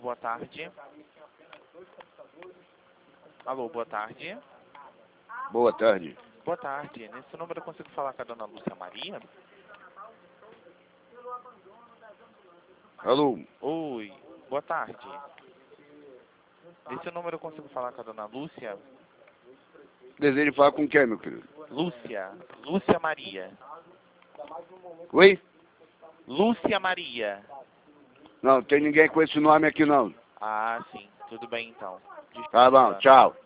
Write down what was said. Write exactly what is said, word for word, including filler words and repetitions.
boa tarde. Alô, boa tarde. Boa tarde. Boa tarde. Nesse número eu consigo falar com a dona Lúcia Maria? Alô? Oi, boa tarde. Nesse número eu consigo falar com a dona Lúcia? Deseja falar com quem, meu querido? Lúcia. Lúcia Maria. Oi? Lúcia Maria. Não, tem ninguém com esse nome aqui não. Ah, sim. Tudo bem então. Tá bom, Desculpa. tchau.